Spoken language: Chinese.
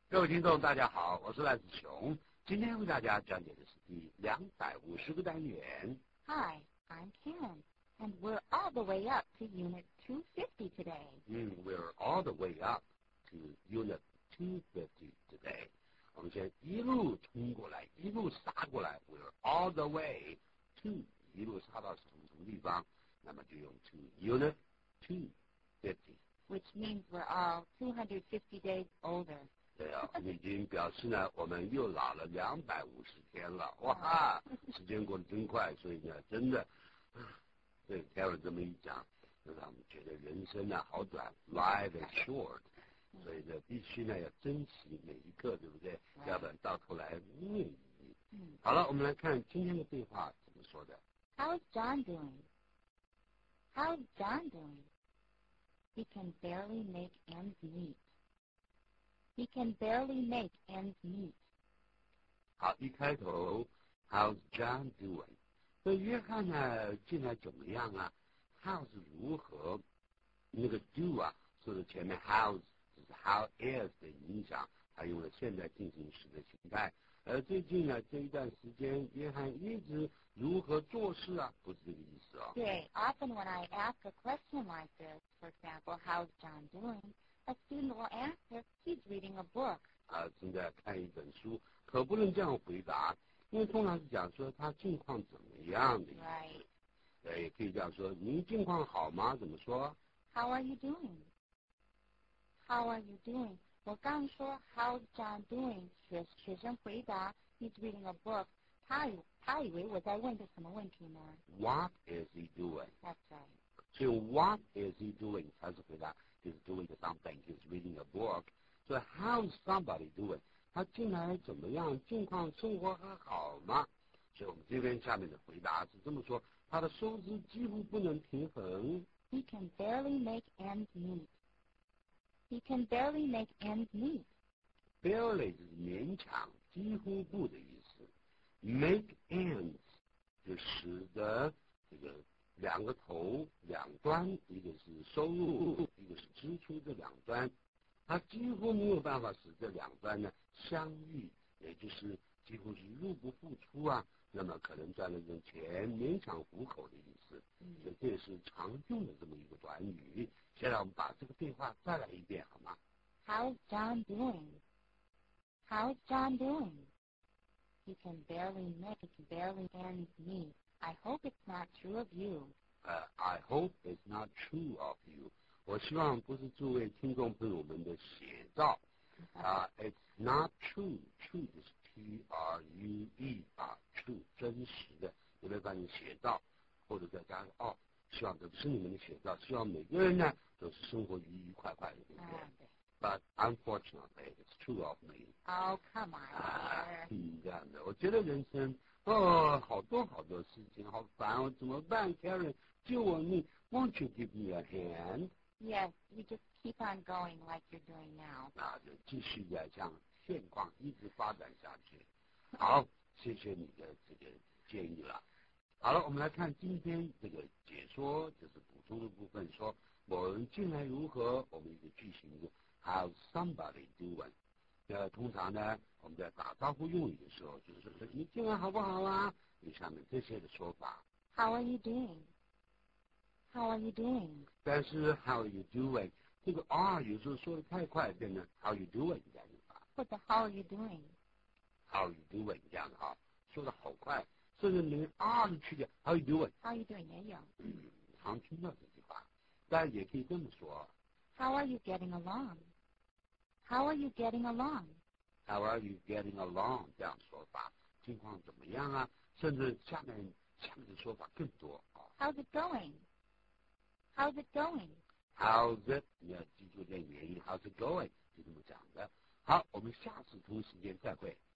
各位听众，大家好，我是赖子雄。今天为大家讲解的是第250个单元。 Hi, I'm Karen, and we're all the way up to Unit 250 today. We're all the way up to Unit 250 today. 我们先一路冲过来，一路杀过来。We're all the way to 一路杀到什么地方？那么就用 to Unit 250。 Which means we're all 250 days older. 对啊，已经表示呢，我们又老了250天了。哇，时间过得真快，所以呢，真的，对 Karen 这么一讲，就让我们觉得人生呢好短 ，life is short， 所以呢，必须呢要珍惜每一刻，对不对？要不然到头来没有意义。好了，我们来看今天的对话怎么说的。 How's John doing? How's John doing? He can barely make ends meet. He can barely make ends meet. 好，一开头 How's John doing？ 那约翰呢，近来怎么样啊 ？How 是如何？那个 do 啊，说的前面 How's 只是 How is 的影响，他用了现在进行时的形态。而最近呢，这一段时间，约翰一直如何做事啊？不是这个意思哦。 对 often when I ask a question like this, for example, how's John doing? A student will answer, he's reading a book. 正在看一本书，可不能这样回答，因为通常是讲说他近况怎么样的意思。也可以这样说，您近况好吗？怎么说 How are you doing? How are you doing? 我刚说 How's John doing? 学生回答 He's reading a book. 他以为我在问个什么问题呢 ？What is he doing? That's right. 所以 What is he doing? 才是回答 He's doing something. He's reading a book. 所以 How's somebody doing? 他近来怎么样？近况生活还好吗？所以我们这边下面的回答是这么说：他的收支几乎不能平衡。 He can barely make ends meet. He can barely make ends meet. Barely 就是勉强，几乎不的意思。Make ends 就使得这个两个头两端，一个是收入，一个是支出，这两端，他几乎没有办法使这两端呢相遇，也就是几乎是入不敷出啊。那么可能赚了点钱，勉强糊口的意思。所以这也是常用的这么一个短语。现在我们把这个对话再来一遍好吗？ How's John doing? How's John doing? He can barely make ends meet. I hope it's not true of you. I hope it's not true of you. 我希望不是诸位听众朋友们的写照。It's not true. True 就是 T-R-U-E true 真实的，有没有把你写照，或者再加上希望这不是你们的写照，希望每个人呢都是生活愉愉快快的，对不对？But unfortunately, it's true of me. Oh, come on. 这样的，我觉得人生好多好多事情，好烦哦，怎么办 ？Karen， 救我命 ！Won't you give me a hand？ Yes, you just keep on going like you're doing now. 那就继续的像现况一直发展下去。好，谢谢你的这个建议了。好了，我们来看今天这个解说，就是补充的部分，说我们近来如何？我们一个句型是 How's somebody doing？ 通常呢，我们在打招呼用语的时候，就是说你近来好不好啊？有下面这些的说法。 How are you doing? How are you doing? 但是 How are you doing？ 这个 are 有时候说的太快，变成 How you doing 这样的法。 或者 How are you doing? How are you doing 这样的说的好快，甚至连 are 都去掉 How you doing？ How are you doing 也有。 常听到这句话，但也可以这么说。 How are you getting along? How are you getting along? How are you getting along？ 这样说法，情况怎么样啊？甚至下面的说法更多 How's it going? How's it going? How's it？ 你要记住这个原因。How's it going？ 就这么讲的。好，我们下次同一时间再会。